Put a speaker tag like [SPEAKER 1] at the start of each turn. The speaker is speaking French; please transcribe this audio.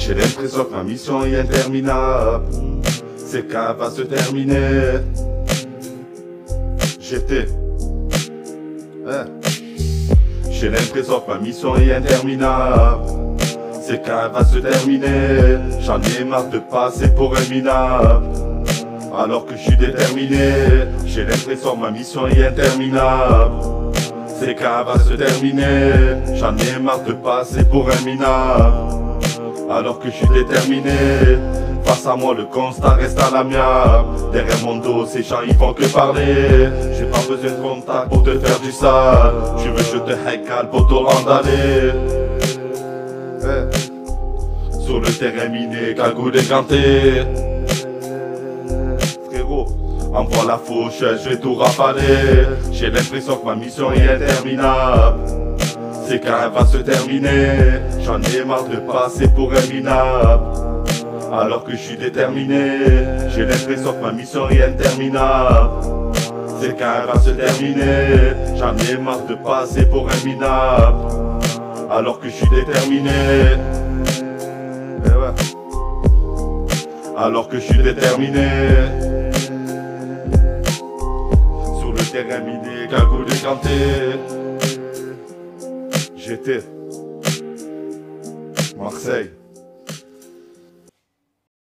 [SPEAKER 1] J'ai l'impression que ma mission est interminable. C'est qu'elle va se terminer. J'ai l'impression que ma mission est interminable. C'est qu'elle va se terminer. J'en ai marre de passer pour un minable. Alors que je suis déterminé. J'ai l'impression que ma mission est interminable. C'est qu'elle va se terminer. J'en ai marre de passer pour un minable. Alors que je suis déterminé. Face à moi le constat reste à l'amiable. Derrière mon dos ces gens ils font que parler. J'ai pas besoin de contact pour te faire du sale. Tu veux je te hackale pour te rendre aller. Sur le terrain miné, cagoule décanté. Frérot, envoie la fauche, je vais tout rafaler. J'ai l'impression que ma mission est interminable. C'est qu'elle va se terminer. J'en ai marre de passer pour un minable. Alors que je suis déterminé. J'ai l'impression que ma mission est interminable. C'est qu'elle va se terminer. J'en ai marre de passer pour un minable. Alors que je suis déterminé. Alors que je suis déterminé. Sur le terrain miné, cagoule décanté. J'étais Marseille.